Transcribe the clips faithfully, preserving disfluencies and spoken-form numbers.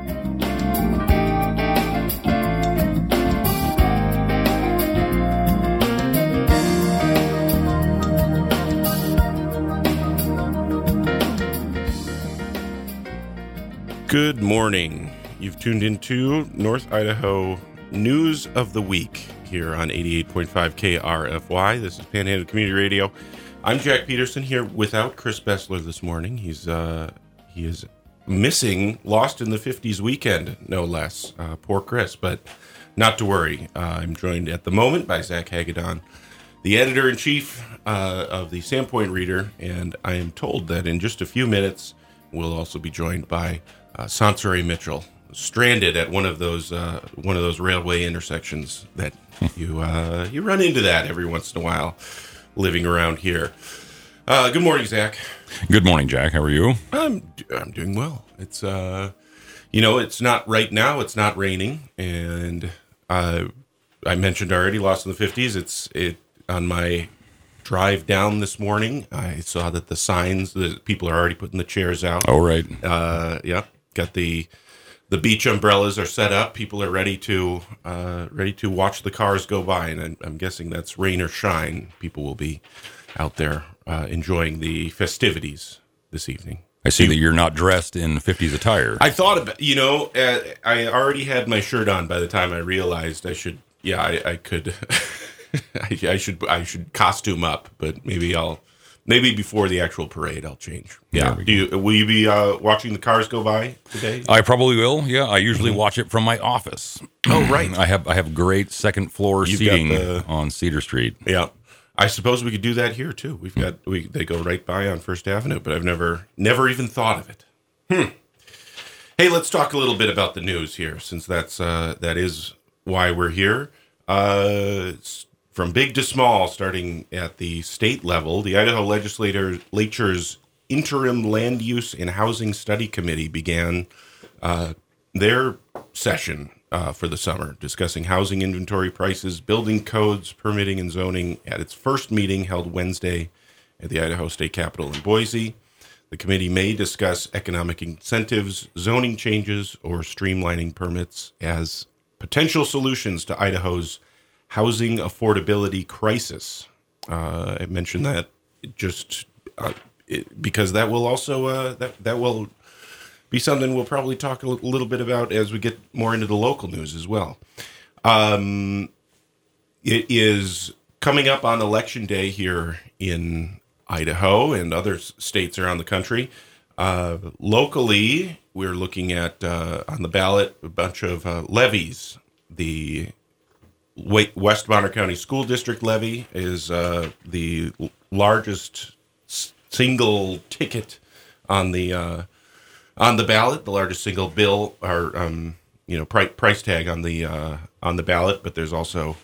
Good morning. You've tuned into North Idaho News of the Week here on eighty-eight point five K R F Y. This is Panhandle Community Radio. I'm Jack Peterson here without Chris Bessler this morning. He's uh, he is missing Lost in the fifties weekend, no less. Uh, poor Chris, but not to worry. Uh, I'm joined at the moment by Zach Hagedorn, the editor-in-chief uh, of the Sandpoint Reader, and I am told that in just a few minutes we'll also be joined by Uh, Sansari Mitchell, stranded at one of those uh, one of those railway intersections that you uh, you run into that every once in a while, living around here. Uh, good morning, Zach. Good morning, Jack. How are you? I'm I'm doing well. It's uh, you know, it's not right now. It's not raining, and uh, I mentioned already, Lost in the fifties. It's it on my drive down this morning. I saw that the signs, the people are already putting the chairs out. Oh, right. Uh, yeah. Got the the beach umbrellas are set up. People are ready to uh, ready to watch the cars go by, and I'm, I'm guessing that's rain or shine. People will be out there uh, enjoying the festivities this evening. I see you, that you're not dressed in fifties attire. I thought about, you know, uh, I already had my shirt on by the time I realized I should. Yeah, I, I could. I, I should I should costume up, but maybe I'll. Maybe before the actual parade, I'll change. Yeah. Do you, will you be uh, watching the cars go by today? I probably will. Yeah. I usually mm-hmm. watch it from my office. Oh, right. I have I have great second floor You've seating the, on Cedar Street. Yeah. I suppose we could do that here too. We've got we they go right by on First Avenue, but I've never never even thought of it. Hmm. Hey, let's talk a little bit about the news here, since that's uh, that is why we're here. Uh, From big to small, starting at the state level, the Idaho Legislature's Interim Land Use and Housing Study Committee began uh, their session uh, for the summer, discussing housing inventory prices, building codes, permitting, and zoning at its first meeting held Wednesday at the Idaho State Capitol in Boise. The committee may discuss economic incentives, zoning changes, or streamlining permits as potential solutions to Idaho's housing affordability crisis. Uh, I mentioned that just uh, it, because that will also uh, that that will be something we'll probably talk a l- little bit about as we get more into the local news as well. Um, it is coming up on Election Day here in Idaho and other s- states around the country. Uh, locally, we're looking at uh, on the ballot a bunch of uh, levies. The West Bonner County School District levy is uh, the largest single ticket on the uh, on the ballot, the largest single bill or um, you know price, price tag on the uh, on the ballot. But there's also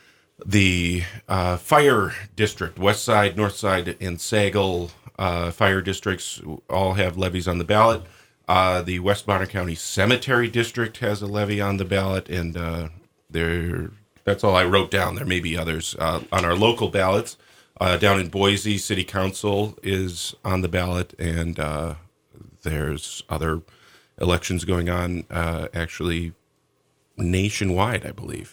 the uh, fire district, West Side, North Side, and Sagal uh, fire districts all have levies on the ballot. Uh, the West Bonner County Cemetery District has a levy on the ballot, and uh, they're That's all I wrote down. There may be others uh, on our local ballots. Uh, down in Boise, City Council is on the ballot, and uh, there's other elections going on, uh, actually nationwide, I believe.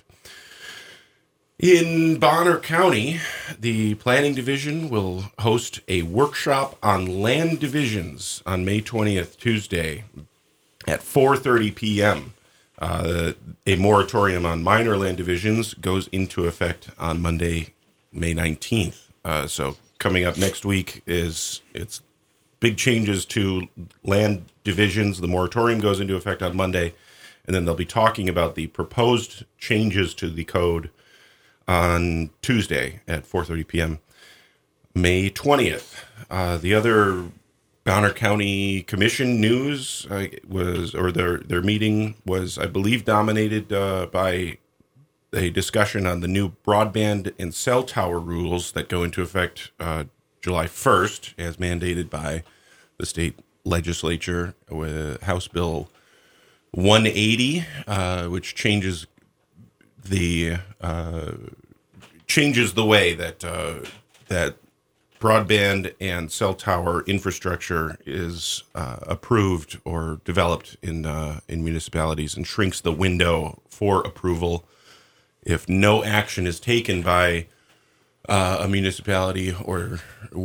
In Bonner County, the Planning Division will host a workshop on land divisions on May twentieth, Tuesday, at four thirty p.m. Uh, a moratorium on minor land divisions goes into effect on Monday, May nineteenth. Uh, so coming up next week is it's big changes to land divisions. The moratorium goes into effect on Monday, and then they'll be talking about the proposed changes to the code on Tuesday at four thirty p.m. May twentieth. Uh, the other Bonner County Commission news uh, was, or their their meeting was, I believe, dominated uh, by a discussion on the new broadband and cell tower rules that go into effect uh, July first, as mandated by the state legislature with House Bill one eighty, uh, which changes the uh, changes the way that uh, that broadband and cell tower infrastructure is uh, approved or developed in uh, in municipalities and shrinks the window for approval. If no action is taken by uh, a municipality, or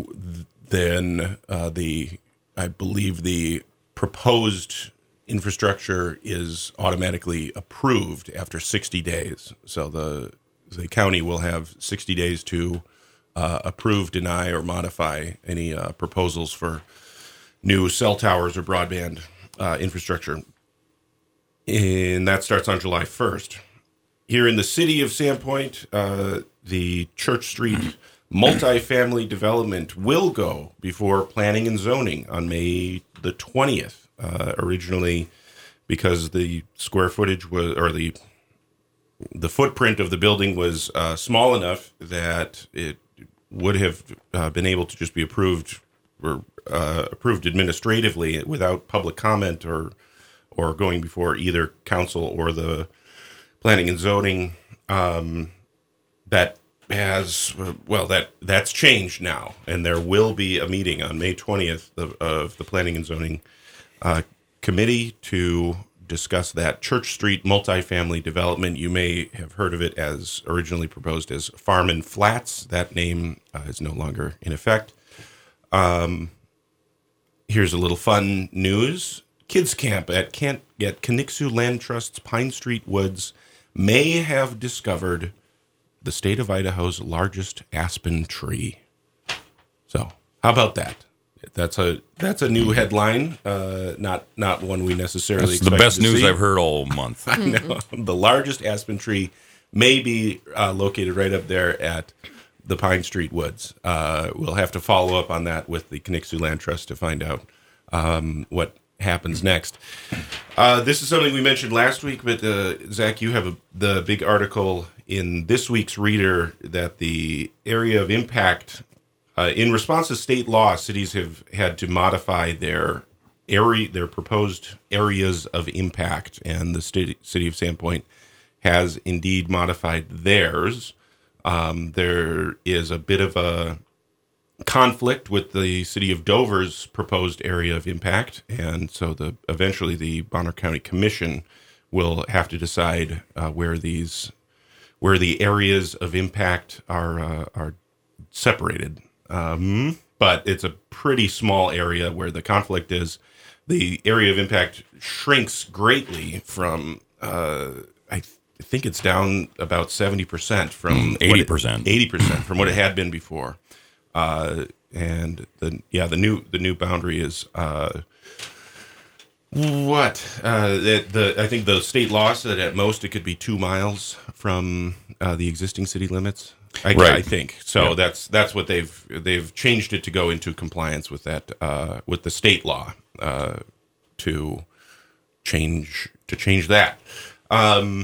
then uh, the I believe the proposed infrastructure is automatically approved after sixty days. So the the county will have sixty days to uh, approve, deny, or modify any uh, proposals for new cell towers or broadband uh, infrastructure. And that starts on July first. Here in the city of Sandpoint, uh, the Church Street multifamily development will go before planning and zoning on May the twentieth. Uh, originally, because the square footage was, or the the footprint of the building was uh, small enough that it would have uh, been able to just be approved or uh, approved administratively without public comment or or going before either council or the planning and zoning. Um, that has well that that's changed now, and there will be a meeting on May twentieth of, of the planning and zoning Uh, committee to discuss that Church Street multifamily development. You may have heard of it as originally proposed as Farm Flats. That name uh, is no longer in effect. Um, here's a little fun news. Kids camp at Can't get Conixu Land Trust's Pine Street Woods may have discovered the state of Idaho's largest aspen tree. So how about that? That's a that's a new headline, uh, not not one we necessarily That's the expected best to news see. I've heard all month. I know. The largest aspen tree may be uh, located right up there at the Pine Street Woods. Uh, we'll have to follow up on that with the Conixu Land Trust to find out um, what happens next. Uh, this is something we mentioned last week, but uh, Zach, you have a, the big article in this week's Reader that the area of impact. Uh, in response to state law, cities have had to modify their area, their proposed areas of impact, and the city, city of Sandpoint has indeed modified theirs. Um, there is a bit of a conflict with the city of Dover's proposed area of impact, and so the eventually the Bonner County Commission will have to decide uh, where these where the areas of impact are uh, are separated. Um, but it's a pretty small area where the conflict is. The area of impact shrinks greatly from, uh, I, th- I think it's down about seventy percent from eighty percent, eighty percent from what it had been before. Uh, and the, yeah, the new, the new boundary is, uh, what, uh, the, the, I think the state law said at most it could be two miles from, uh, the existing city limits. I, right. I think so. Yeah. That's that's what they've they've changed it to go into compliance with that uh, with the state law uh, to change to change that. Um,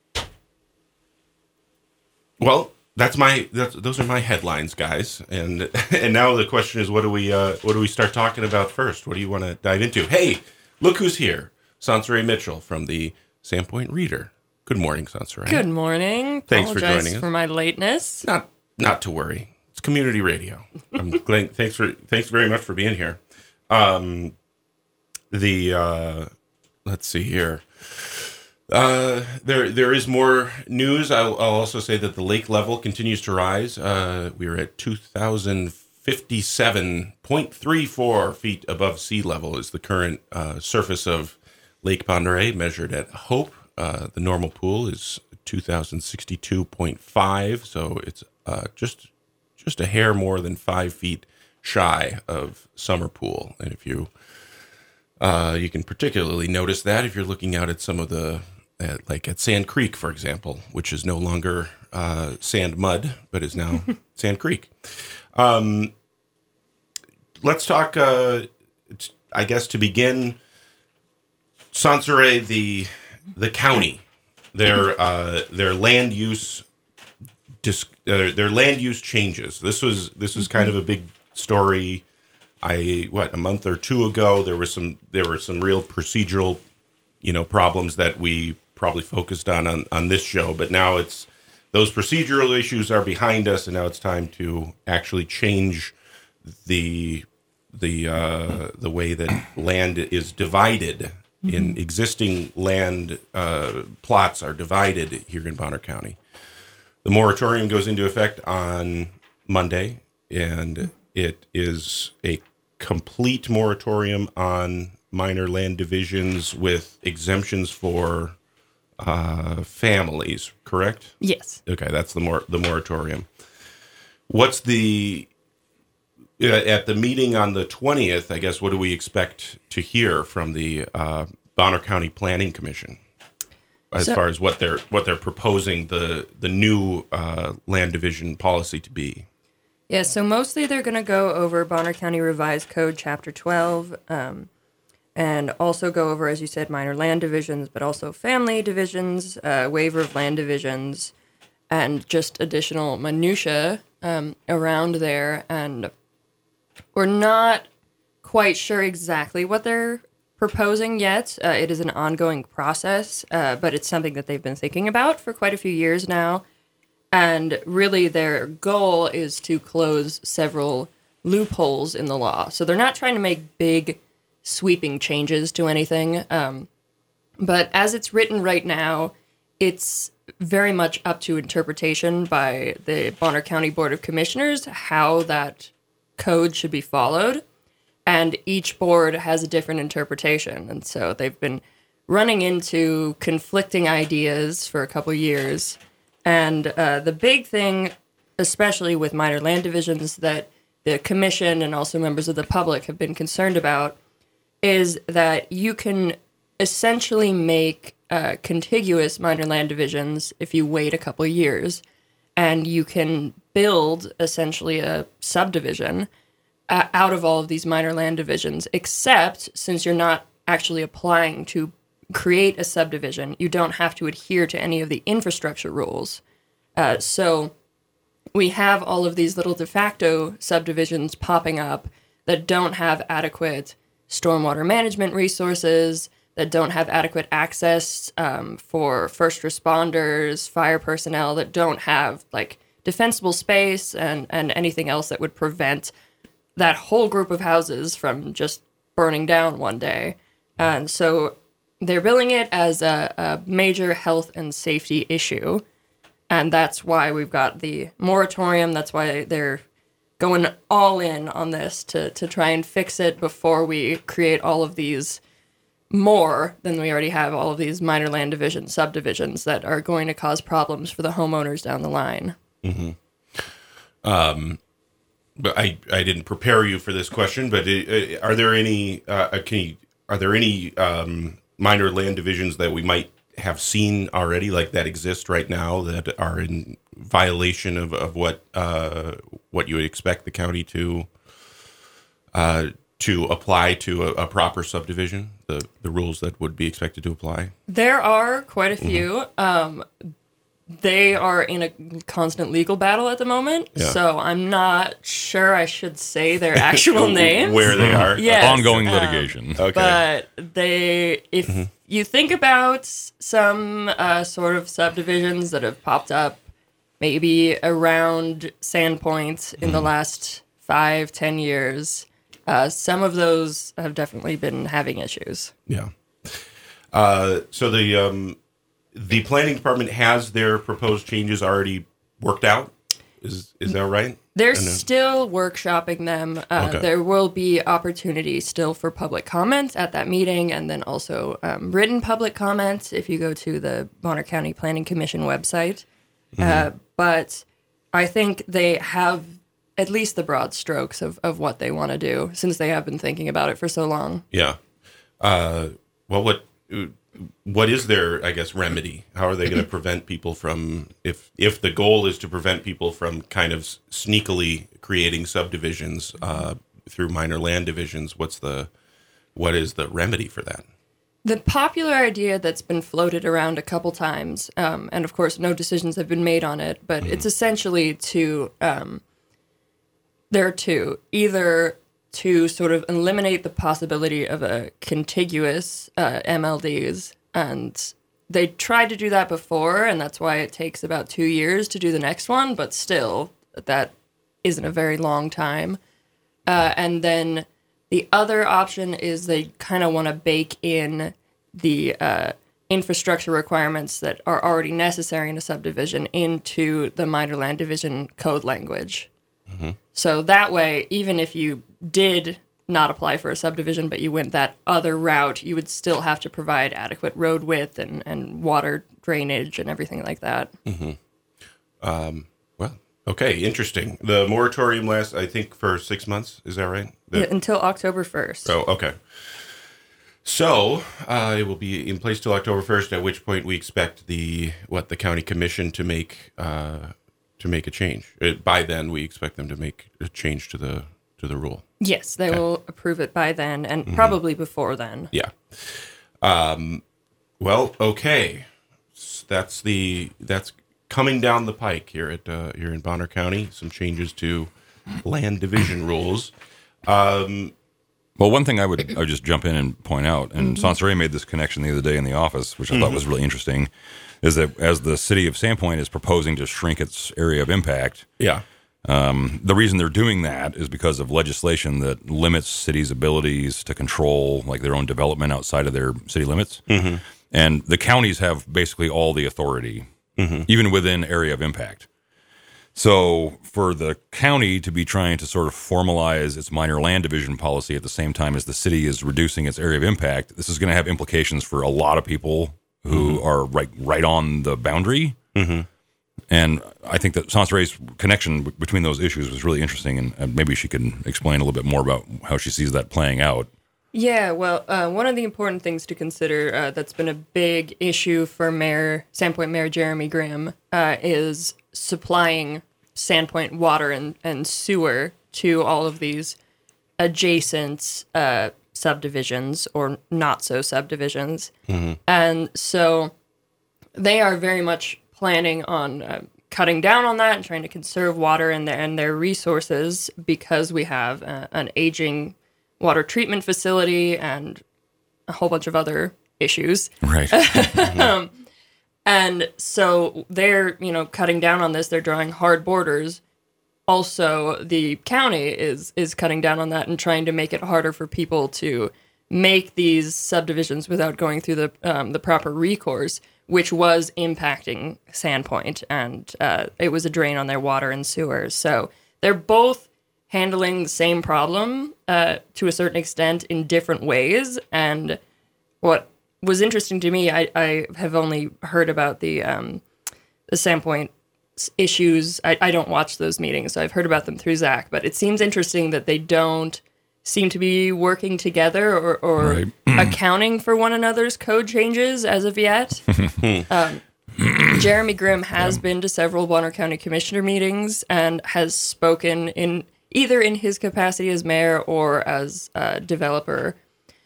well, that's my that's, those are my headlines, guys. And and now the question is, what do we uh, what do we start talking about first? What do you want to dive into? Hey, look who's here! Sansari Mitchell from the Sandpoint Reader. Good morning, Sansari. Good morning. Thanks for Apologize joining us. for my lateness. Not not to worry. It's community radio. I'm glad, thanks for thanks very much for being here. Um, the uh, let's see here. Uh, there there is more news. I'll, I'll also say that the lake level continues to rise. Uh, we are at two thousand fifty-seven point three four feet above sea level is the current uh, surface of Lake Pend Oreille measured at Hope. Uh, the normal pool is two thousand sixty-two point five, so it's uh, just just a hair more than five feet shy of summer pool. And if you uh, you can particularly notice that if you're looking out at some of the at, like at Sand Creek, for example, which is no longer uh, sand mud, but is now Sand Creek. Um, let's talk. Uh, I guess to begin, Sansari, the The county, their uh, their land use, dis, uh, their land use changes. This was this was kind of a big story. I what a month or two ago there was some there were some real procedural, you know, problems that we probably focused on on, on this show. But now it's those procedural issues are behind us, and now it's time to actually change the the uh, the way that land is divided mm-hmm. in existing land uh, plots are divided here in Bonner County. The moratorium goes into effect on Monday, and it is a complete moratorium on minor land divisions with exemptions for uh, families, correct? Yes. Okay, that's the mor- the moratorium. What's the uh, at the meeting on the twentieth, I guess, what do we expect to hear from the uh, Bonner County Planning Commission as so, far as what they're what they're proposing the the new uh, land division policy to be? Yeah, so mostly they're going to go over Bonner County Revised Code Chapter twelve, um, and also go over, as you said, minor land divisions, but also family divisions, uh, waiver of land divisions, and just additional minutia um, around there. And we're not quite sure exactly what they're proposing yet. Uh, it is an ongoing process, uh, but it's something that they've been thinking about for quite a few years now. And really their goal is to close several loopholes in the law. So they're not trying to make big, sweeping changes to anything. Um, but as it's written right now, it's very much up to interpretation by the Bonner County Board of Commissioners how that code should be followed. And each board has a different interpretation. And so they've been running into conflicting ideas for a couple years. And uh, the big thing, especially with minor land divisions, that the commission and also members of the public have been concerned about is that you can essentially make uh, contiguous minor land divisions if you wait a couple of years. And you can build essentially a subdivision uh, out of all of these minor land divisions, except since you're not actually applying to create a subdivision, you don't have to adhere to any of the infrastructure rules. Uh, so we have all of these little de facto subdivisions popping up that don't have adequate stormwater management resources, that don't have adequate access um, for first responders, fire personnel, that don't have like defensible space and, and anything else that would prevent that whole group of houses from just burning down one day. And so they're billing it as a, a major health and safety issue, and that's why we've got the moratorium. That's why they're going all in on this to, to try and fix it before we create all of these more than we already have, all of these minor land division subdivisions that are going to cause problems for the homeowners down the line. Mm-hmm. Um, but I, I didn't prepare you for this question, but uh, are there any, uh, can you, are there any, um, minor land divisions that we might have seen already, like that exist right now, that are in violation of, of what uh, what you would expect the county to uh, to apply to a, a proper subdivision, the, the rules that would be expected to apply? There are quite a few. Mm-hmm. Um, they are in a constant legal battle at the moment, yeah. So I'm not sure I should say their actual names. Where they are. Yes, ongoing um, litigation. Okay. But they, if mm-hmm. you think about some uh, sort of subdivisions that have popped up maybe around Sandpoint in mm-hmm. the last five, ten years, uh, some of those have definitely been having issues. Yeah. Uh, so the... Um, The planning department has their proposed changes already worked out? Is is that right? They're still workshopping them. Uh, okay. There will be opportunity still for public comments at that meeting, and then also um, written public comments if you go to the Bonner County Planning Commission website. Mm-hmm. Uh, but I think they have at least the broad strokes of, of what they want to do, since they have been thinking about it for so long. Yeah. Uh, well, what... What is their, I guess, remedy? How are they going to prevent people from, if if the goal is to prevent people from kind of sneakily creating subdivisions uh, through minor land divisions, what's the, what is the remedy for that? The popular idea that's been floated around a couple times, um, and of course no decisions have been made on it, but mm-hmm. it's essentially to, um, there are two, either to sort of eliminate the possibility of a contiguous uh, M L Ds. And they tried to do that before, and that's why it takes about two years to do the next one, but still, that isn't a very long time. Uh, and then the other option is they kind of want to bake in the uh, infrastructure requirements that are already necessary in a subdivision into the minor land division code language. Mm-hmm. So that way, even if you did not apply for a subdivision, but you went that other route, you would still have to provide adequate road width and, and water drainage and everything like that. Mm-hmm. Um, well, okay, interesting. The moratorium lasts, I think, for six months. Is that right? The- yeah, until October first. Oh, okay. So uh, it will be in place till October first, at which point we expect the what the county commission to make uh, to make a change. Uh, by then, we expect them to make a change to the to the rule. Yes, they okay. will approve it by then, and mm-hmm. probably before then. Yeah. Um. Well, okay. So that's the that's coming down the pike here at uh, here in Bonner County. Some changes to land division rules. Um. Well, one thing I would I would just jump in and point out, and mm-hmm. Sansaray made this connection the other day in the office, which I mm-hmm. thought was really interesting, is that as the city of Sandpoint is proposing to shrink its area of impact, yeah, um, the reason they're doing that is because of legislation that limits cities' abilities to control like their own development outside of their city limits, mm-hmm. and the counties have basically all the authority, mm-hmm. even within area of impact. So for the county to be trying to sort of formalize its minor land division policy at the same time as the city is reducing its area of impact, this is going to have implications for a lot of people who mm-hmm. are right right on the boundary. Mm-hmm. And I think that Sansaray's connection b- between those issues was really interesting, and, and maybe she can explain a little bit more about how she sees that playing out. Yeah, well, uh, one of the important things to consider uh, that's been a big issue for Mayor Sandpoint Mayor Jeremy Grimm uh, is supplying Sandpoint water and, and sewer to all of these adjacent uh, subdivisions or not so subdivisions. Mm-hmm. And so they are very much planning on uh, cutting down on that and trying to conserve water and their, and their resources because we have uh, an aging water treatment facility and a whole bunch of other issues. Right. Mm-hmm. um, and so they're, you know, cutting down on this. They're drawing hard borders. Also, the county is is cutting down on that and trying to make it harder for people to make these subdivisions without going through the um, the proper recourse, which was impacting Sandpoint, and uh, it was a drain on their water and sewer. So they're both handling the same problem uh, to a certain extent in different ways. And what was interesting to me, I, I have only heard about the um, the Sandpoint issues. I, I don't watch those meetings, so I've heard about them through Zach. But it seems interesting that they don't seem to be working together or, or right. accounting for one another's code changes as of yet. um, Jeremy Grimm has yeah. been to several Bonner County Commissioner meetings and has spoken in either in his capacity as mayor or as a developer.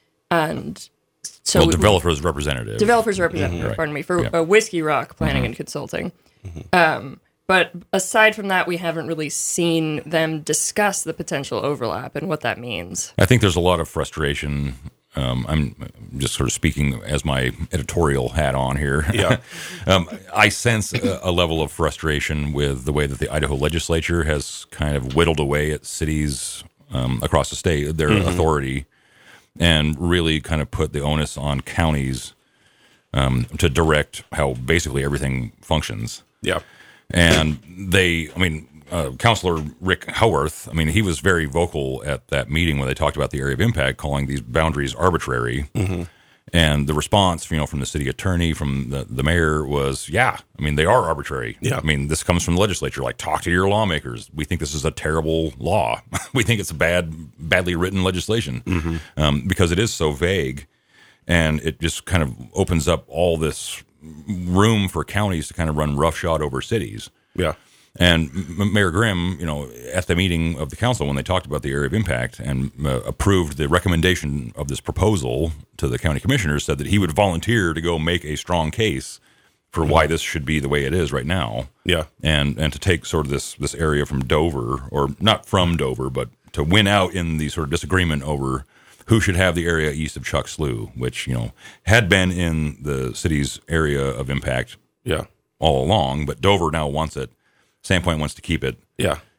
And so well, developer's representative. Developer's representative, Mm-hmm. pardon me, for yeah. uh, Whiskey Rock Planning Mm-hmm. and Consulting. Mm-hmm. Um, but aside from that, we haven't really seen them discuss the potential overlap and what that means. I think there's a lot of frustration. Um, I'm just sort of speaking as my editorial hat on here. Yeah. um, I sense a, a level of frustration with the way that the Idaho legislature has kind of whittled away at cities um, across the state, their mm-hmm. authority, and really kind of put the onus on counties um, to direct how basically everything functions. Yeah. And they, I mean, uh, Councilor Rick Howarth, I mean, he was very vocal at that meeting when they talked about the area of impact, calling these boundaries arbitrary. Mm-hmm. And the response, you know, from the city attorney, from the, the mayor was, yeah, I mean, they are arbitrary. Yeah. I mean, this comes from the legislature. Like, talk to your lawmakers. We think this is a terrible law. We think it's a bad, badly written legislation mm-hmm. um, because it is so vague. And it just kind of opens up all this room for counties to kind of run roughshod over cities. Yeah. And M- Mayor Grimm, you know, at the meeting of the council when they talked about the area of impact and uh, approved the recommendation of this proposal to the county commissioners, said that he would volunteer to go make a strong case for why this should be the way it is right now. Yeah. And and to take sort of this this area from Dover, or not from Dover, but to win out in the sort of disagreement over who should have the area east of Chuck Slough, which, you know, had been in the city's area of impact yeah. all along, but Dover now wants it. Sandpoint wants to keep it. Yeah.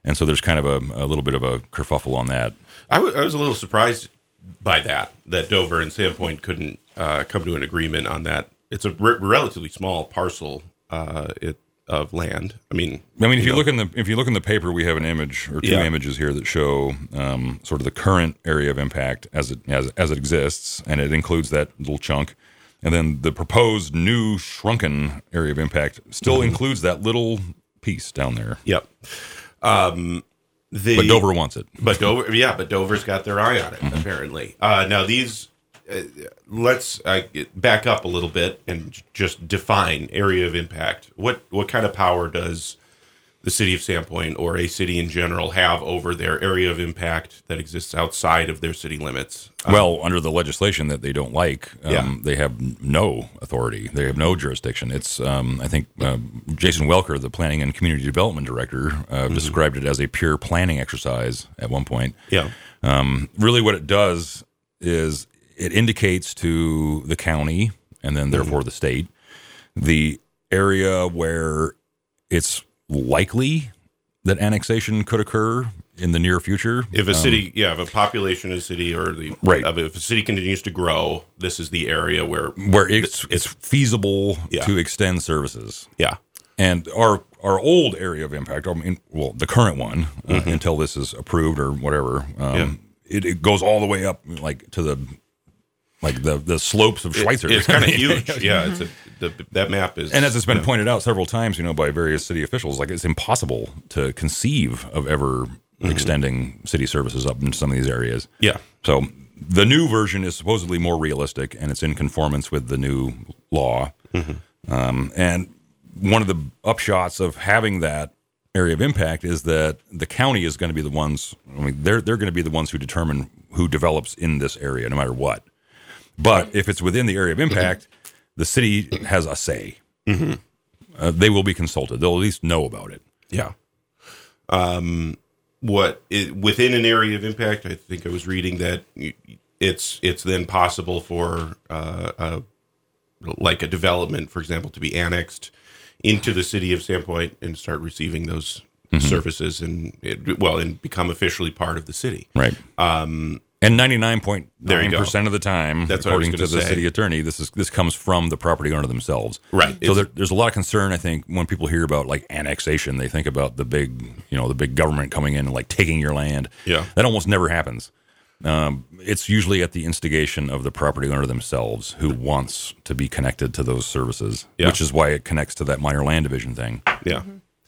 And so there's kind of a, a little bit of a kerfuffle on that. I, w- I was a little surprised by that, that Dover and Sandpoint couldn't uh, come to an agreement on that. It's a re- relatively small parcel uh, it, of land. I mean, I mean, if you, know, look in the if you look in the paper, we have an image or two Yeah. images here that show um, sort of the current area of impact as it as as it exists, and it includes that little chunk. And then the proposed new shrunken area of impact still Mm-hmm. includes that little piece down there. Yep. Um, the, But Dover wants it. But Dover, yeah, but Dover's got their eye on it, Mm-hmm. apparently. Uh, now, these, uh, let's uh, back up a little bit and j- just define area of impact. What what kind of power does the city of Sandpoint or a city in general have over their area of impact that exists outside of their city limits? Um, Well, under the legislation that they don't like, um, Yeah. they have no authority. They have no jurisdiction. It's, um, I think, uh, Jason Welker, the Planning and Community Development Director, uh, Mm-hmm. described it as a pure planning exercise at one point. yeah. Um, really, what it does is it indicates to the county and then therefore the state the area where it's likely that annexation could occur in the near future. If a city, yeah, if a population of a city or the, Right. of- if a city continues to grow, this is the area where, Where it's it's feasible Yeah. to extend services. yeah. And our our old area of impact, I mean, well, the current one, uh, until this is approved or whatever, um, Yeah. it, it goes all the way up like to the like the the slopes of Schweitzer. It's kind I of mean, huge. Yeah, it's a, the, that map is. And as it's been yeah. pointed out several times, you know, by various city officials, like it's impossible to conceive of ever extending city services up into some of these areas. Yeah. So the new version is supposedly more realistic, and it's in conformance with the new law. Um, and one of the upshots of having that area of impact is that the county is going to be the ones. I mean, they're they're going to be the ones who determine who develops in this area, no matter what. But if it's within the area of impact, the city has a say. Uh, they will be consulted. They'll at least know about it. Yeah. Um, what it, within an area of impact? I think I was reading that you- it's it's then possible for uh, uh, like a development, for example, to be annexed into the city of Sandpoint and start receiving those services and it, well, and become officially part of the city. Right. Um, and ninety-nine point nine percent of the time, That's what I was according to gonna the say. city attorney, this is this comes from the property owner themselves. Right. So It's- there, there's a lot of concern, I think, when people hear about like annexation, they think about the big, you know, the big government coming in and like taking your land. Yeah. That almost never happens. Um, it's usually at the instigation of the property owner themselves who wants to be connected to those services, Yeah. which is why it connects to that minor land division thing. Yeah.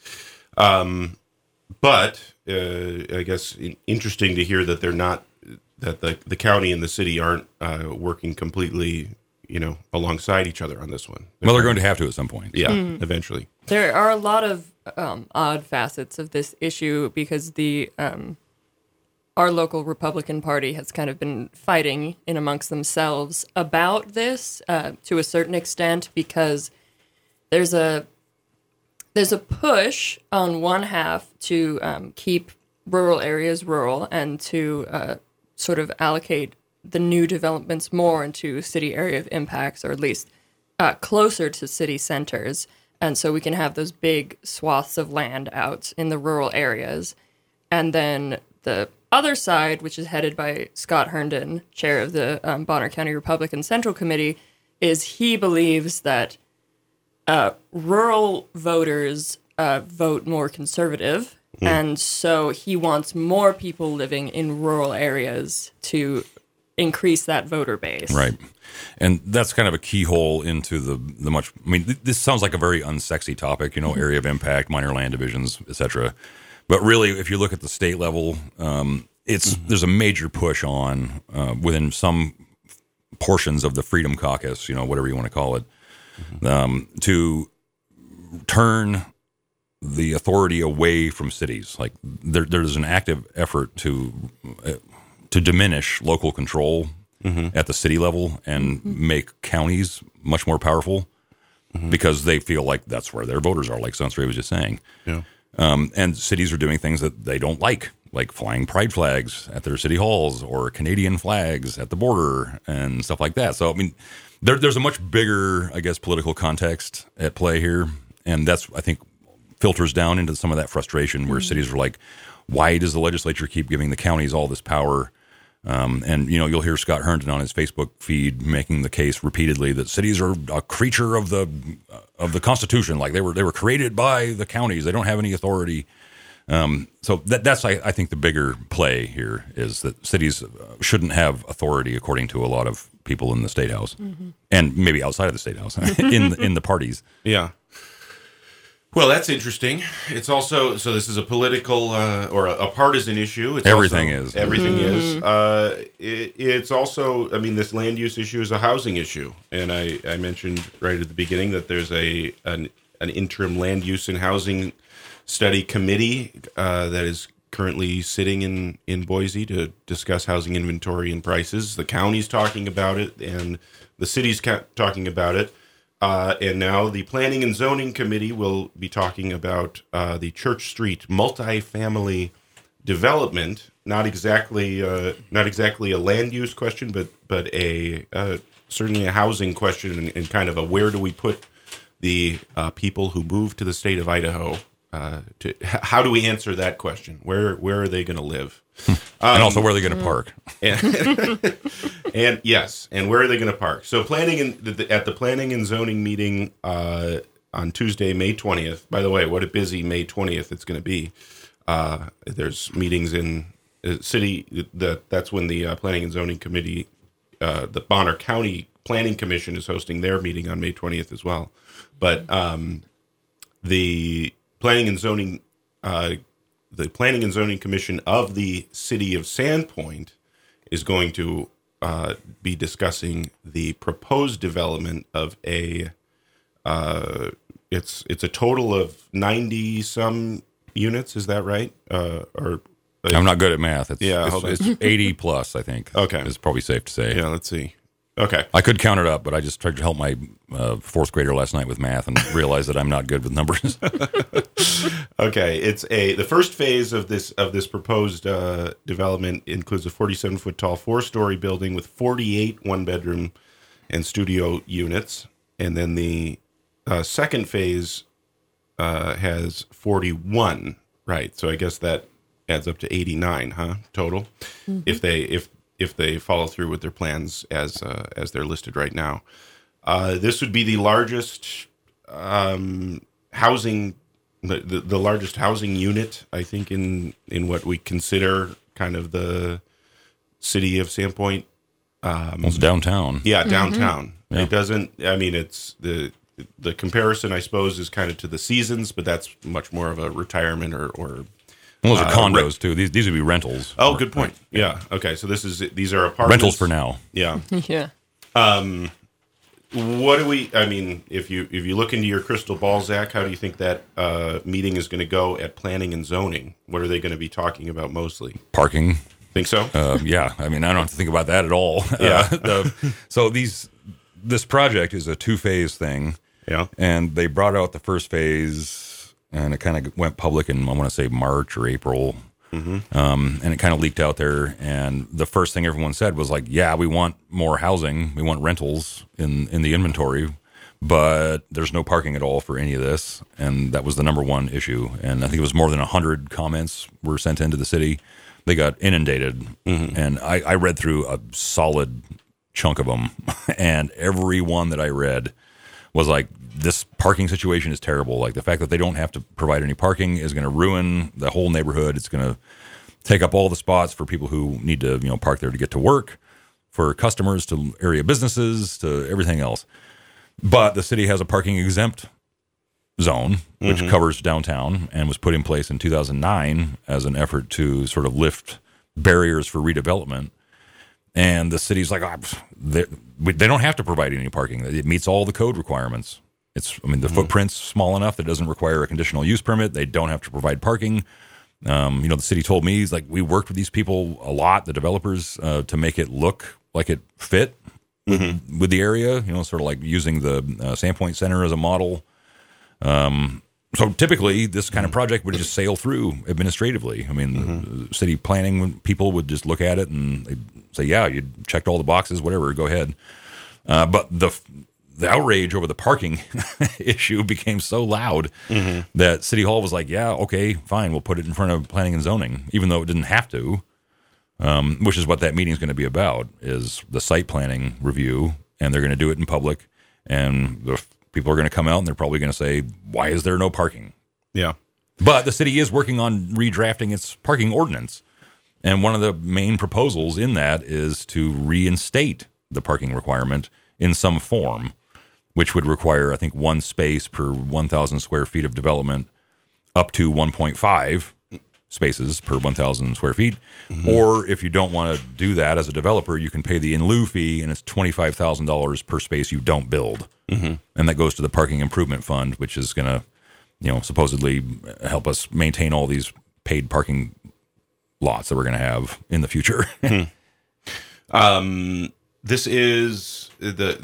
Um, but uh, I guess in- interesting to hear that they're not that the the county and the city aren't uh, working completely, you know, alongside each other on this one. Well, they're going to have to at some point. Yeah, eventually. There are a lot of um, odd facets of this issue because the um, our local Republican Party has kind of been fighting in amongst themselves about this uh, to a certain extent because there's a there's a push on one half to um, keep rural areas rural and to uh, sort of allocate the new developments more into city area of impacts, or at least uh, closer to city centers. And so we can have those big swaths of land out in the rural areas. And then the other side, which is headed by Scott Herndon, chair of the um, Bonner County Republican Central Committee, is he believes that uh, rural voters uh, vote more conservative. Mm. And so he wants more people living in rural areas to increase that voter base. Right. And that's kind of a keyhole into the the much, I mean, th- this sounds like a very unsexy topic, you know, area of impact, minor land divisions, et cetera. But really, if you look at the state level, um, it's mm-hmm. there's a major push on uh, within some portions of the Freedom Caucus, you know, whatever you want to call it, mm-hmm. um, to turn the authority away from cities. Like there, there's an active effort to uh, to diminish local control mm-hmm. at the city level and mm-hmm. make counties much more powerful mm-hmm. because they feel like that's where their voters are, like Sunsray was just saying. Yeah. Um, and cities are doing things that they don't like, like flying pride flags at their city halls or Canadian flags at the border and stuff like that. So, I mean, there, there's a much bigger, I guess, political context at play here. And that's, I think, filters down into some of that frustration where mm-hmm. cities are like, why does the legislature keep giving the counties all this power? Um, and, you know, you'll hear Scott Herndon on his Facebook feed making the case repeatedly that cities are a creature of the of the Constitution. Like they were they were created by the counties. They don't have any authority. Um, so that, that's, I, I think, the bigger play here is that cities shouldn't have authority, according to a lot of people in the State House, mm-hmm. and maybe outside of the State House, in in the parties. Yeah. Well, that's interesting. It's also, so this is a political uh, or a, a partisan issue. It's everything also, is. Everything mm-hmm. is. Uh, it, it's also, I mean, this land use issue is a housing issue. And I, I mentioned right at the beginning that there's a an, an interim land use and housing study committee uh, that is currently sitting in, in Boise to discuss housing inventory and prices. The county's talking about it, and the city's ca- talking about it. Uh, and now the Planning and Zoning Committee will be talking about uh, the Church Street multifamily development. Not exactly, uh, not exactly a land use question, but but a uh, certainly a housing question, and, and kind of a where do we put the uh, people who move to the state of Idaho? Uh, to how do we answer that question? Where where are they going to live? Um, and also, where are they going to park? And, and yes, and where are they going to park? So, planning in, the, at the planning and zoning meeting uh, on Tuesday, May twentieth. By the way, what a busy May twentieth it's going to be. Uh, there's meetings in uh, city. The, that's when the uh, planning and zoning committee, uh, the Bonner County Planning Commission, is hosting their meeting on May twentieth as well. But um, the Planning and Zoning, uh, the Planning and Zoning Commission of the City of Sandpoint is going to uh, be discussing the proposed development of a. Uh, it's it's a total of ninety some units. Is that right? Uh, or I'm not good at math. It's, yeah, it's, it's eighty plus. I think. Okay, it's probably safe to say. Yeah, let's see. Okay. I could count it up, but I just tried to help my uh, fourth grader last night with math and realized that I'm not good with numbers. Okay, it's a the first phase of this of this proposed uh, development includes a forty-seven foot tall four story building with forty-eight one bedroom and studio units, and then the uh, second phase uh, has forty-one. Right, so I guess that adds up to eighty-nine, huh? Total, mm-hmm. if they if. if they follow through with their plans as uh, as they're listed right now. Uh, this would be the largest um, housing, the, the, the largest housing unit, I think, in, in what we consider kind of the city of Sandpoint. Um, well, it's downtown. Yeah, downtown. Mm-hmm. Yeah. It doesn't, I mean, it's the the comparison, I suppose, is kind of to the Seasons, but that's much more of a retirement or... or Well, those are Uh, condos re- too. These these would be rentals. Oh, good point. Yeah. Okay. So this is these are apartments. Rentals for now. Yeah. Yeah. Um, what do we? I mean, if you if you look into your crystal ball, Zach, how do you think that uh, meeting is going to go at planning and zoning? What are they going to be talking about mostly? Parking. Think so? Uh, yeah. I mean, I don't have to think about that at all. Yeah. Uh, the, so these this project is a two phase thing. Yeah. And they brought out the first phase. And it kind of went public in, I want to say, March or April. Mm-hmm. Um, and it kind of leaked out there. And the first thing everyone said was like, yeah, we want more housing. We want rentals in, in the inventory. But there's no parking at all for any of this. And that was the number one issue. And I think it was more than one hundred comments were sent into the city. They got inundated. Mm-hmm. And I, I read through a solid chunk of them. And every one that I read was like, this parking situation is terrible. Like the fact that they don't have to provide any parking is going to ruin the whole neighborhood. It's going to take up all the spots for people who need to, you know, park there to get to work, for customers, to area businesses, to everything else. But the city has a parking exempt zone, which mm-hmm. covers downtown and was put in place in two thousand nine as an effort to sort of lift barriers for redevelopment. And the city's like, oh, they, they don't have to provide any parking. It meets all the code requirements. It's, I mean, the mm-hmm. footprint's small enough that it doesn't require a conditional use permit. They don't have to provide parking. Um, you know, the city told me, he's like, we worked with these people a lot, the developers, uh, to make it look like it fit mm-hmm. with the area, you know, sort of like using the uh, Sandpoint Center as a model. Um, so typically this kind of project would just sail through administratively. I mean, mm-hmm. the city planning people would just look at it and they'd say, yeah, you checked all the boxes, whatever, go ahead. Uh, but the the outrage over the parking issue became so loud Mm-hmm. that City Hall was like, yeah, okay, fine, we'll put it in front of planning and zoning, even though it didn't have to, um, which is what that meeting is going to be about, is the site planning review, and they're going to do it in public, and the people are going to come out, and they're probably going to say, why is there no parking? Yeah. But the city is working on redrafting its parking ordinance, and one of the main proposals in that is to reinstate the parking requirement in some form, which would require, I think, one space per one thousand square feet of development, up to one point five spaces per one thousand square feet. Mm-hmm. Or if you don't want to do that as a developer, you can pay the in lieu fee, and it's twenty-five thousand dollars per space you don't build. Mm-hmm. And that goes to the Parking Improvement Fund, which is going to, you know, supposedly help us maintain all these paid parking lots that we're going to have in the future. hmm. Um, this is the,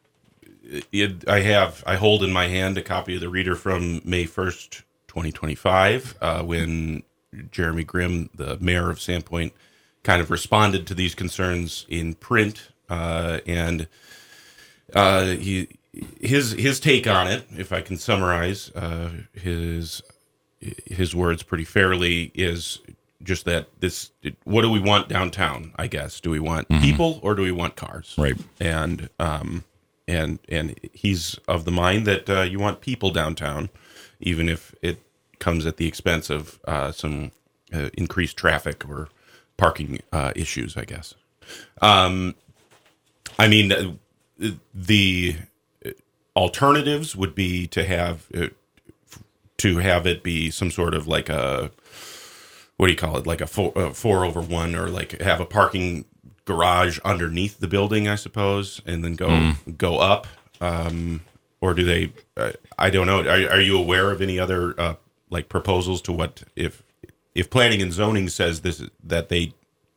it, I have, I hold in my hand a copy of the Reader from May first, twenty twenty-five, uh, when Jeremy Grimm, the mayor of Sandpoint, kind of responded to these concerns in print, uh, and uh, he, his his take on it, if I can summarize uh, his his words pretty fairly, is just that this, what do we want downtown, I guess? Do we want mm-hmm. people or do we want cars? Right. And um and and he's of the mind that uh, you want people downtown, even if it comes at the expense of uh, some uh, increased traffic or parking uh, issues, I guess. Um, I mean, the alternatives would be to have uh, to have it be some sort of like a, what do you call it, like a four, uh, four over one, or like have a parking garage underneath the building, I suppose, and then go mm. go up. Um, or do they? Uh, I don't know. Are, are you aware of any other uh, like proposals to what if if planning and zoning says this, that they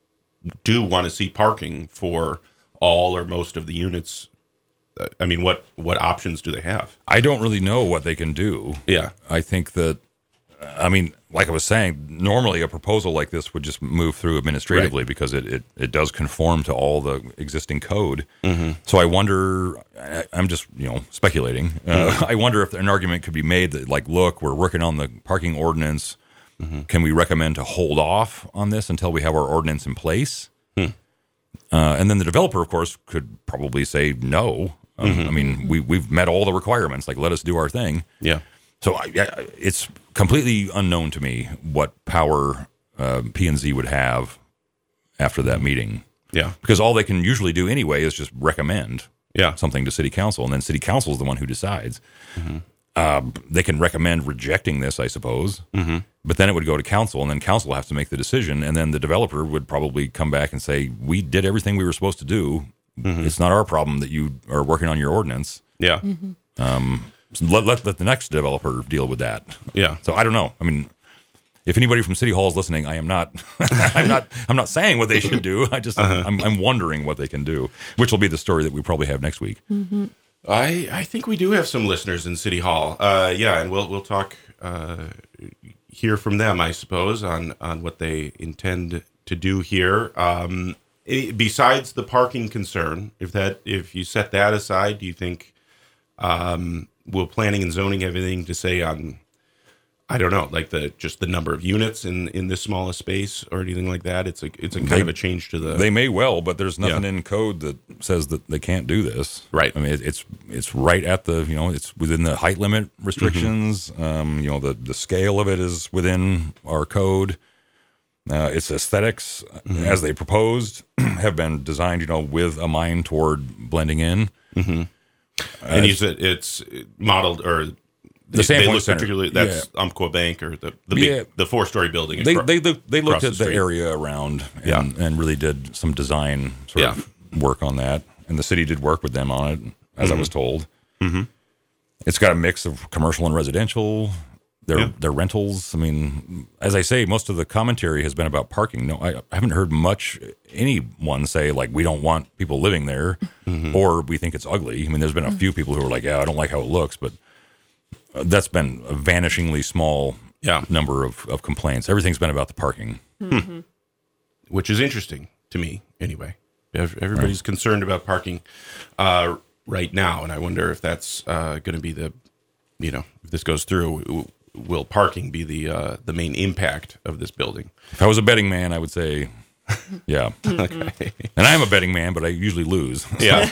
do want to see parking for all or most of the units? Uh, I mean, what what options do they have? I don't really know what they can do. Yeah, I think that. I mean, like I was saying, normally a proposal like this would just move through administratively right. because it, it, it does conform to all the existing code. Mm-hmm. So I wonder, I, I'm just, you know, speculating. Mm-hmm. Uh, I wonder if an argument could be made that, like, look, we're working on the parking ordinance. Mm-hmm. Can we recommend to hold off on this until we have our ordinance in place? Hmm. Uh, and then the developer, of course, could probably say no. Um, mm-hmm. I mean, we, we've met all the requirements. Like, let us do our thing. Yeah. So I, I, it's completely unknown to me what power uh, P and Z would have after that meeting. Yeah. Because all they can usually do anyway is just recommend yeah. something to city council, and then city council is the one who decides. Mm-hmm. Uh, they can recommend rejecting this, I suppose, mm-hmm. but then it would go to council, and then council will have to make the decision, and then the developer would probably come back and say, we did everything we were supposed to do. Mm-hmm. It's not our problem that you are working on your ordinance. Yeah. Mm-hmm. Um, so let, let, let the next developer deal with that. Yeah. So I don't know. I mean, if anybody from City Hall is listening, I am not, I'm not, I'm not saying what they should do. I just, uh-huh. I'm, I'm wondering what they can do, which will be the story that we probably have next week. Mm-hmm. I, I think we do have some listeners in City Hall. Uh, yeah, and we'll we'll talk, uh, hear from them, I suppose, on, on what they intend to do here. Um, it, besides the parking concern, if that if you set that aside, do you think um, will planning and zoning have anything to say on, I don't know, like the just the number of units in, in this smallest space or anything like that? It's a it's a kind they, of a change to the. They may well, but there's nothing yeah. in code that says that they can't do this. Right. I mean, it, it's it's right at the you know it's within the height limit restrictions. Mm-hmm. Um, you know the the scale of it is within our code. Uh, its aesthetics, mm-hmm. as they proposed, have been designed you know with a mind toward blending in. Mm-hmm. And uh, you said it's modeled or. The they, they Sandpoint look Center. Particularly, that's yeah. Umpqua Bank or the the, big, yeah. the four story building. They pro- they they, they looked at the, the area around and, yeah. and really did some design sort yeah. of work on that, and the city did work with them on it, as mm-hmm. I was told. Mm-hmm. It's got a mix of commercial and residential. Their yeah. their rentals. I mean, as I say, most of the commentary has been about parking. No, I, I haven't heard much anyone say like we don't want people living there, mm-hmm. or we think it's ugly. I mean, there's been a few people who are like, yeah, I don't like how it looks, but. That's been a vanishingly small yeah. number of, of complaints. Everything's been about the parking. Mm-hmm. Which is interesting to me, anyway. Everybody's right. concerned about parking. Uh, right now, and I wonder if that's uh, going to be the, you know, if this goes through, will parking be the uh, the main impact of this building? If I was a betting man, I would say, yeah. Okay. And I am a betting man, but I usually lose. Yeah.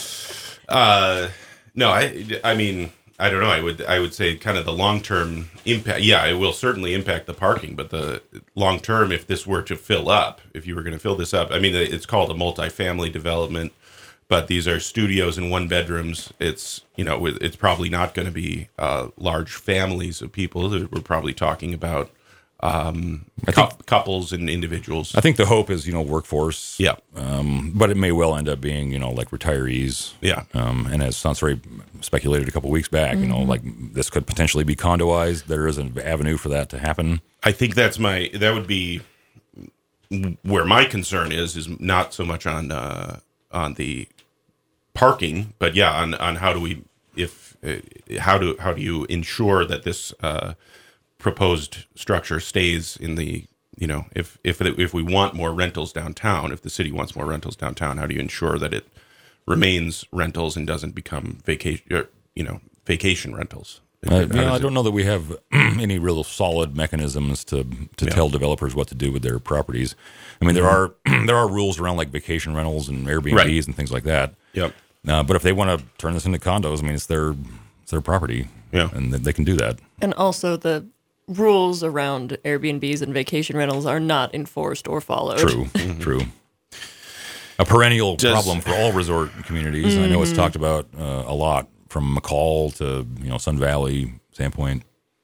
uh, no, I, I mean, I don't know. I would, I would say, kind of the long term impact. Yeah, it will certainly impact the parking, but the long term, if this were to fill up, if you were going to fill this up, I mean, it's called a multifamily development, but these are studios and one bedrooms. It's, you know, it's probably not going to be uh, large families of people. We're probably talking about um, I cou- think, couples and individuals. I think the hope is, you know, workforce. Yeah. Um, but it may well end up being, you know, like retirees. Yeah. Um, and as Sansari speculated a couple weeks back, mm-hmm. you know, like this could potentially be condoized. There is an avenue for that to happen. I think that's my, that would be where my concern is, is not so much on, uh, on the parking, but yeah, on, on how do we, if, uh, how do, how do you ensure that this, uh, proposed structure stays in the, you know, if if if we want more rentals downtown, if the city wants more rentals downtown, how do you ensure that it remains rentals and doesn't become vacation, you know, vacation rentals? Uh, yeah, I don't know that we have any real solid mechanisms to to yeah. tell developers what to do with their properties. I mean, there mm-hmm. are there are rules around like vacation rentals and Airbnbs right. and things like that. Yep. Uh, but if they want to turn this into condos, I mean, it's their it's their property. Yeah, and they can do that. And also the rules around Airbnbs and vacation rentals are not enforced or followed. True, mm-hmm. true. A perennial Does, problem for all resort communities. Mm-hmm. I know it's talked about uh, a lot from McCall to, you know, Sun Valley, Sandpoint.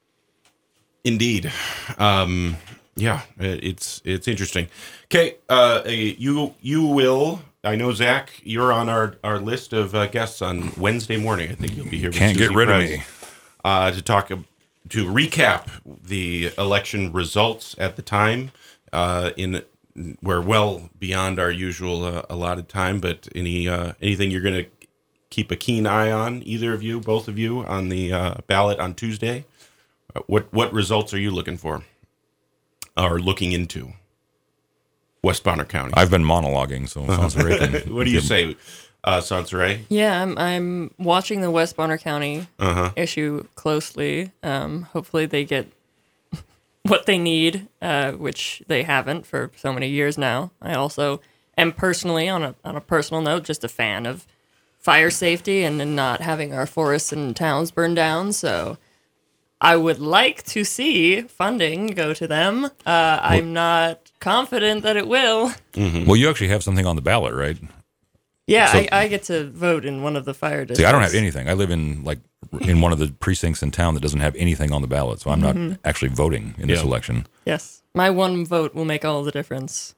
Indeed. Um, yeah, it's it's interesting. Okay, uh, you you will. I know, Zach, you're on our, our list of uh, guests on Wednesday morning. I think you'll be here. Can't with get rid Price, of me. Uh, to talk to recap the election results at the time. Uh, in we're well beyond our usual uh, allotted time, but any uh, anything you're going to keep a keen eye on, either of you, both of you, on the uh, ballot on Tuesday? Uh, what what results are you looking for, or looking into? West Bonner County. I've been monologuing, so Sansari. What do you say, uh, Sansari? Yeah, I'm, I'm watching the West Bonner County uh-huh. issue closely. Um, hopefully they get what they need, uh, which they haven't for so many years now. I also am personally, on a on a personal note, just a fan of fire safety and, and not having our forests and towns burned down, so I would like to see funding go to them. Uh, I'm not confident that it will. Mm-hmm. Well, you actually have something on the ballot, right? Yeah, so, I, I get to vote in one of the fire districts. See, I don't have anything. I live in like in one of the precincts in town that doesn't have anything on the ballot, so I'm mm-hmm. not actually voting in yeah. this election. Yes, my one vote will make all the difference.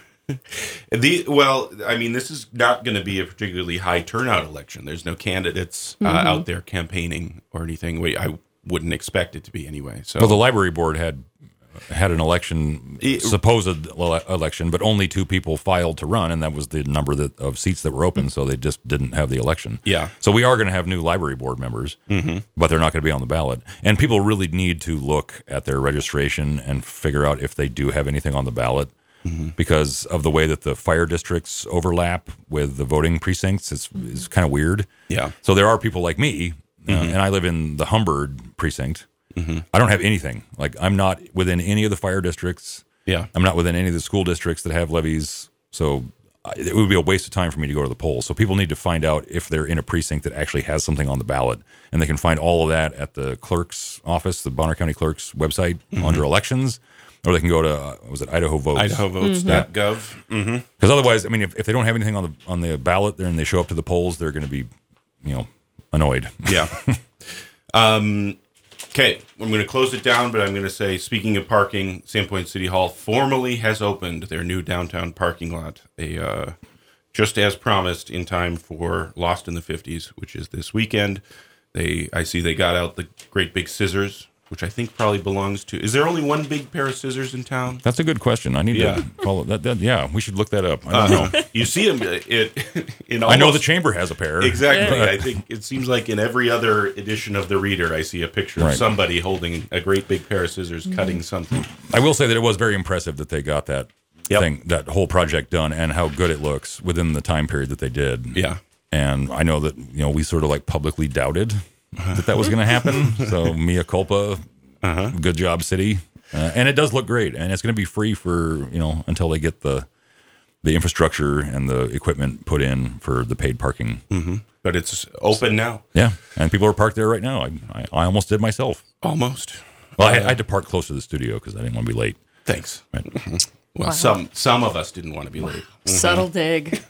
the well, I mean, this is not going to be a particularly high turnout election. There's no candidates uh, mm-hmm. out there campaigning or anything. We, I wouldn't expect it to be anyway. So, well, the library board had had an election, it, supposed election, but only two people filed to run, and that was the number that, of seats that were open. So they just didn't have the election. Yeah. So we are going to have new library board members, mm-hmm. but they're not going to be on the ballot. And people really need to look at their registration and figure out if they do have anything on the ballot. Mm-hmm. Because of the way that the fire districts overlap with the voting precincts, it's, it's kind of weird. Yeah. So there are people like me. Uh, mm-hmm. And I live in the Humbird precinct. Mm-hmm. I don't have anything. Like, I'm not within any of the fire districts. Yeah. I'm not within any of the school districts that have levies. So I, it would be a waste of time for me to go to the polls. So people need to find out if they're in a precinct that actually has something on the ballot. And they can find all of that at the clerk's office, the Bonner County clerk's website mm-hmm. under elections. Or they can go to, uh, was it Idaho Votes? Idaho Votes dot gov. Mm-hmm. Because mm-hmm. otherwise, I mean, if, if they don't have anything on the on the ballot there and they show up to the polls, they're going to be, you know, annoyed. Yeah. um, okay, I'm going to close it down, but I'm going to say, speaking of parking, Sandpoint City Hall formally has opened their new downtown parking lot. They, uh, just as promised, in time for Lost in the fifties, which is this weekend. They, I see they got out the great big scissors, which I think probably belongs to... Is there only one big pair of scissors in town? That's a good question. I need yeah. to follow that, that. Yeah, we should look that up. I don't uh, know. You see them it, in almost... I know the chamber has a pair. Exactly. Yeah. I think it seems like in every other edition of The Reader, I see a picture right. of somebody holding a great big pair of scissors, mm-hmm. cutting something. I will say that it was very impressive that they got that yep. thing, that whole project done, and how good it looks within the time period that they did. Yeah. And I know that, you know, we sort of like publicly doubted that that was going to happen. So mea culpa, uh-huh. Good job, city. Uh, and it does look great. And it's going to be free for, you know, until they get the the infrastructure and the equipment put in for the paid parking. Mm-hmm. But it's open now. Yeah. And people are parked there right now. I, I, I almost did myself. Almost. Well, uh, I, I had to park close to the studio because I didn't want to be late. Thanks. Right. Well, Wow. some some of us didn't want to be late. Mm-hmm. Subtle dig.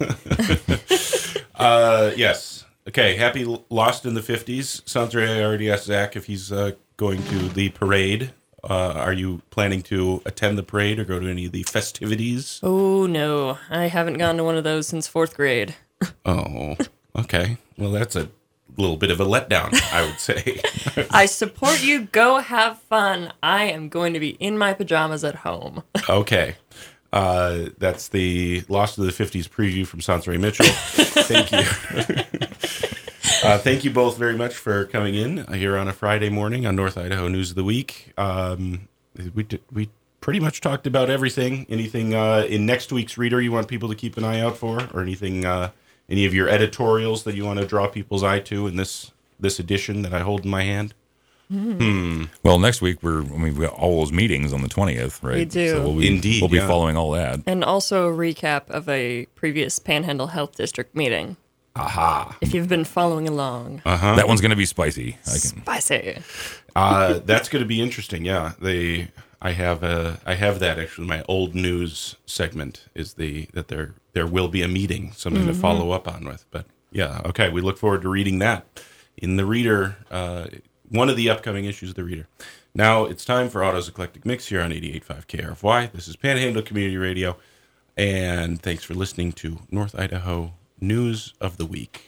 uh, yes. Okay. Happy Lost in the fifties. Sandra already asked Zach if he's uh, going to the parade. Uh, are you planning to attend the parade or go to any of the festivities? Oh, no. I haven't gone to one of those since fourth grade. Oh, okay. Well, that's a little bit of a letdown, I would say. I support you. Go have fun. I am going to be in my pajamas at home. Okay. Uh, that's the Lost of the fifties preview from Sansari Mitchell. Thank you. uh, thank you both very much for coming in here on a Friday morning on North Idaho News of the Week. Um, we did, we pretty much talked about everything. Anything uh, in next week's Reader you want people to keep an eye out for, or anything, uh, any of your editorials that you want to draw people's eye to in this this edition that I hold in my hand? Mm. Hmm. Well, next week we're I mean we got all those meetings on the twentieth, right? We do. So we'll be, Indeed, We'll be yeah. following all that. And also a recap of a previous Panhandle Health District meeting. Aha. If you've been following along. Uh-huh. That one's going to be spicy. I can. Spicy. Uh, that's going to be interesting. Yeah, they. I have a. I have that actually. My old news segment is the that there there will be a meeting, something mm-hmm. to follow up on with. But yeah, okay. We look forward to reading that in the Reader. Uh, one of the upcoming issues of the Reader. Now it's time for Otto's Eclectic Mix here on eighty-eight point five K R F Y. This is Panhandle Community Radio, and thanks for listening to North Idaho News of the Week.